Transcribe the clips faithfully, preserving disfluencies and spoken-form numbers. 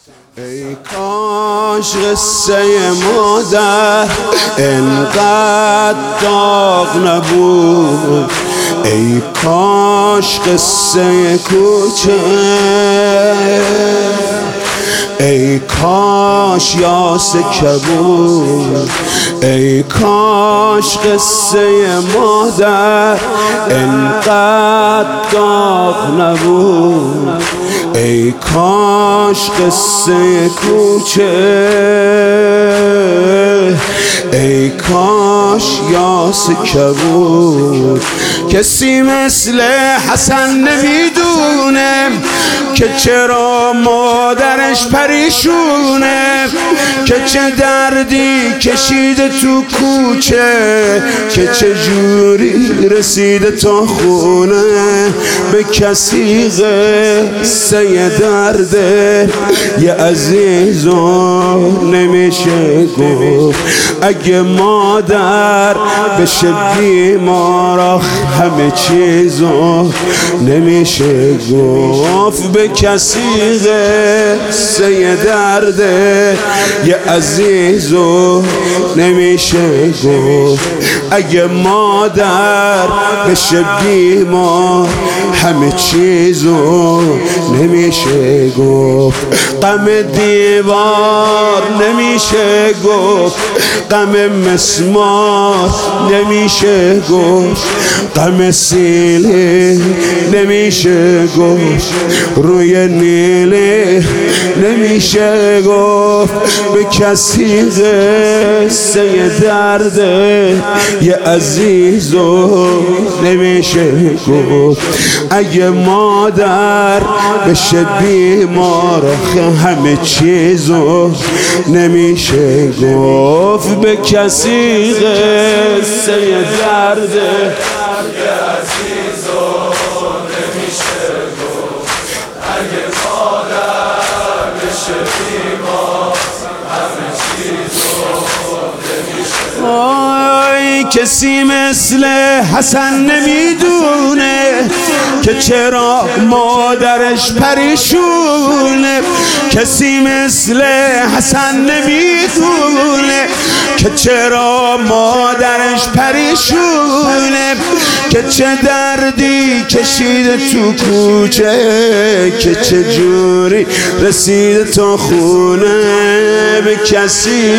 ای کاش قصه مادر انقدر داغ نبود، ای کاش قصه کوچه، ای کاش یاس کبود، ای کاش قصه مادر انقدر داغ نبود، ای کاش قصه کوچه، ای کاش یاس کبود. کسی مثل حسن نمیدونه که چرا مادرش پریشونه، که چه دردی کشیده تو کوچه، که چه جوری رسیده تا خونه. به کسی قصه درده یه عزیزو نمیشه گفت، اگه مادر بشه بیمار همه چیزو نمیشه گفت. به کسی قصه درده یه عزیزو نمیشه گفت، اگه مادر بشه بیمار همه چیزو نمیشه گفت. غم دیوار نمیشه گفت، غم مسمار نمیشه گفت، غم سیلی نمیشه گفت، روی نیلی نمیشه گفت. به کسی قصه درده یه عزیزو نمیشه گفت، اگه مادر بشه بیمار همه چیزو نمیشه گفت. به کسی قصه درده یه عزیزو نمیشه گفت، اگه مادر بشه بیمار همه چیزو نمیشه گفت. کسی مثل حسن نمیدونه که چرا مادرش پریشونه، کسی مثل حسن نمیدونه که چرا مادرش پریشونه، که چه دردی کشیده تو کوچه، که چه جوری رسیده تا خونه. به کسی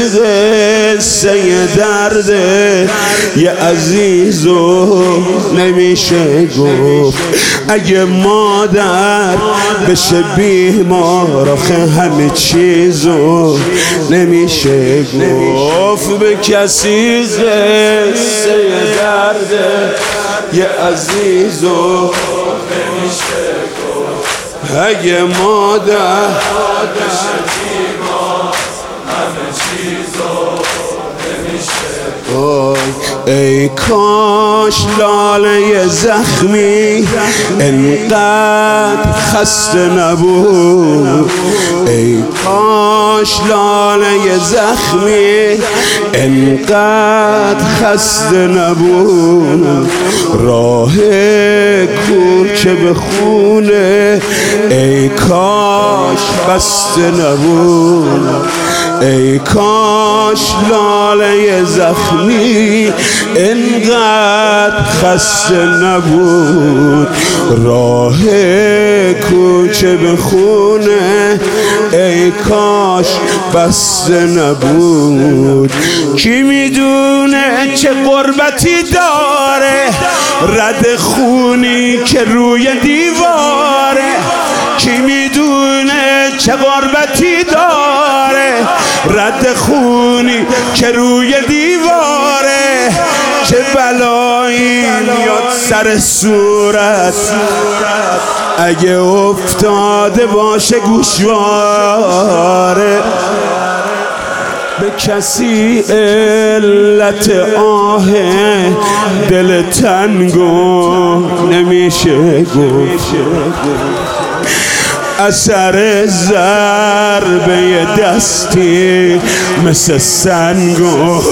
قصه درده یه عزیزو نمیشه گفت، اگه مادر بشه بیمار آخه همه چیزو نمیشه گفت. به کسی قصه درده یه عزیزو نمیشه گفت، اگه مادر بشه بیمار همه چیزو نمیشه گفت. ای کاش لاله زخمی انقدر خسته نبود، ای کاش لاله زخمی انقدر خسته نبود. راه کوچه به خونه ای کاش بسته نبود، ای کاش لاله زخمی انقدر خسته نبود. راه کوچه به خونه ای کاش بسته نبود. کی میدونه چه غربتی داره رد خونی که روی دیواره، کی میدونه چه غربتی داره رد خونی که روی دیواره. چه بلایی میاد سر صورت اگه افتاده باشه گوشواره. به کسی علت آه دل تنگو نمیشه گفت، اثر ضربه دستی مثل سنگو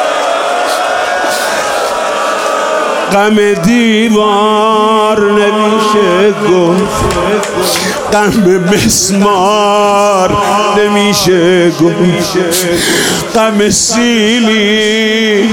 غم دیوار نمی گفت، غم مسمار نمیشه گفت، غم سیلی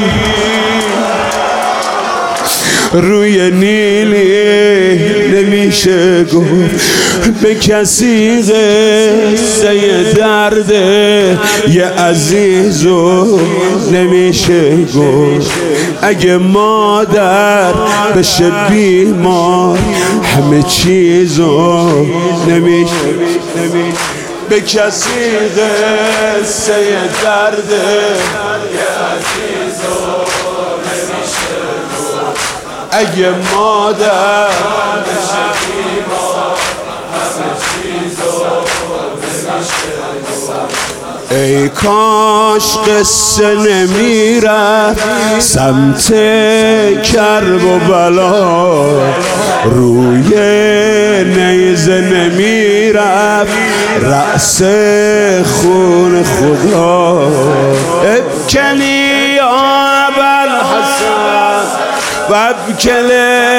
روی نیلی نمیشه گفت، به کسی قصه درد یه عزیزو نمیشه گفت. اگه مادر بشه بیمار همه چیزو نمیشه به کسی قصه درد یه عزیزو نمیشه گفت. اگه مادر بشه بیمار همه چیزو نمیشه گفت. ای کاش قصه نمیرفت سمت کرب و بلا، روی نیزه نمیرفت رأس خون خدا. ابکنی یا ابوالحسن و ابکل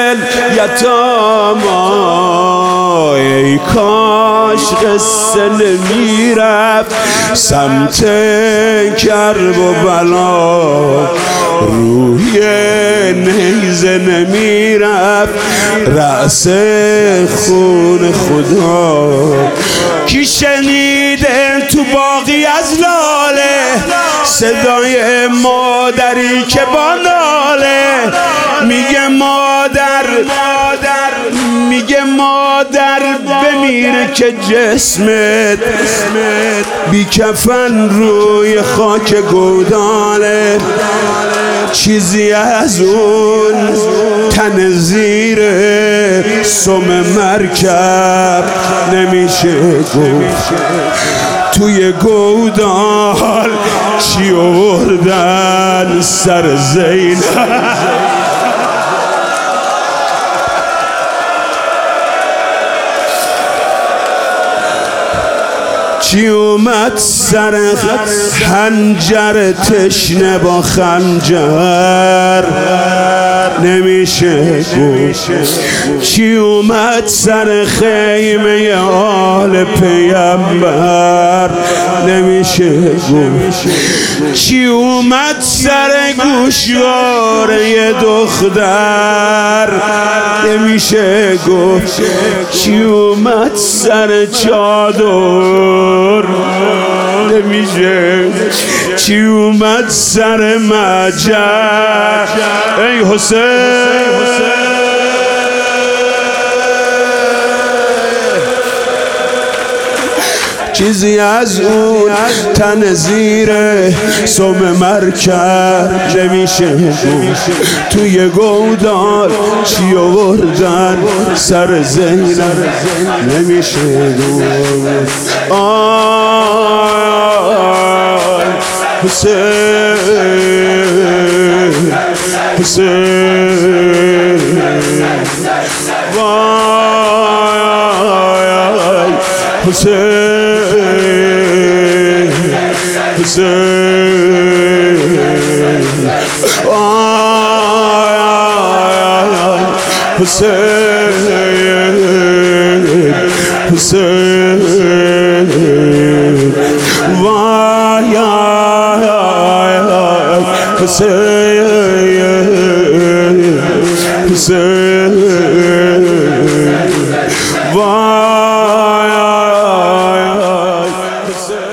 الیتاما، ای کاش قصه نمیرفت سمت کرب و بلا، روی نیزه نمیرفت رأس خون خدا. کی شنیده تو باقی از لاله صدای مادری که با ناله میگه مادر مادر میگه مادر بمیره که جسمت بی کفن روی خاک گوداله، چیزی از اون تن زیر سم مرکب نمیشه گفت. توی گودال چی آوردن سر زینب، چی اومد سر خنجر تشنه با خنجر نمیشه گفت. چی اومد سر خیمه آل پیامبر نمیشه گفت. چی اومد سر گوشواره دختر نمیشه گفت. چی اومد سر چادر نمیشه. چی اومد سر مجر ای حسین، چیزی از اون تن زیر سم مرکب نمیشه گفت. توی گودال چی آوردن سر زینب نمیشه گفت. آی حسین حسین وای حسین حسین وای حسین حسین وای حسین حسین وای حسین.